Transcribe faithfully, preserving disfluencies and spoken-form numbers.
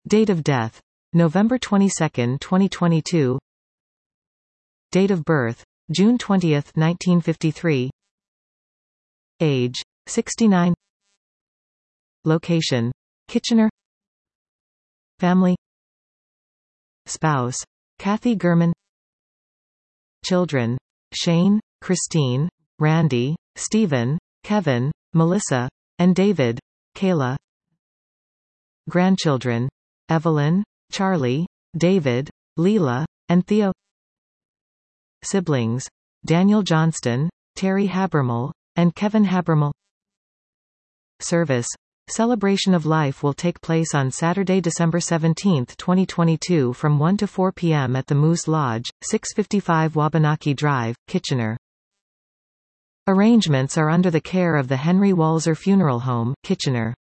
Date of death: November twenty-second, twenty twenty-two. Date of birth: June twentieth, nineteen fifty-three. Age: sixty-nine. Location: Kitchener. Family: Spouse: Kathy Gurman. Children: Shane, Christine, Randy, Stephen, Kevin, Melissa, and David, Kayla. Grandchildren: Evelyn, Charlie, David, Leela, and Theo. Siblings: Daniel Johnston, Terry Habermal, and Kevin Habermal. Service: Celebration of Life will take place on Saturday, December seventeenth, twenty twenty-two from one to four p m at the Moose Lodge, six fifty-five Wabanaki Drive, Kitchener. Arrangements are under the care of the Henry Walser Funeral Home, Kitchener.